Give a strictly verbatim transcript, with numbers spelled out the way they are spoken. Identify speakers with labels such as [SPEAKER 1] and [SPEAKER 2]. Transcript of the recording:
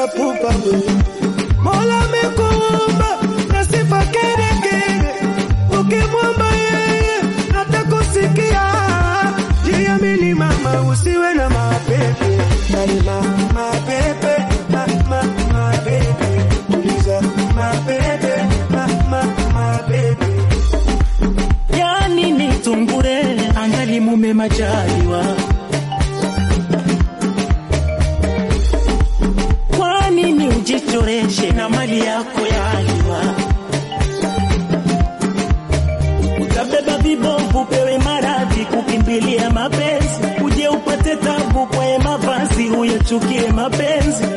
[SPEAKER 1] na pupa Mola amekuumba na sifa kere kere ukimwomba yeye atakusikia jiamini mama usiwe na mapepe mama mapepe mama mapepe uliza mapepe mama mapepe yani nitungure angali mume majaliwa ujichoreshe na mali yako yaliwa utabeba vibovu pewe maradhi kukimbilia mapenzi uje upate tabu kwa mavazi uyachukie mapenzi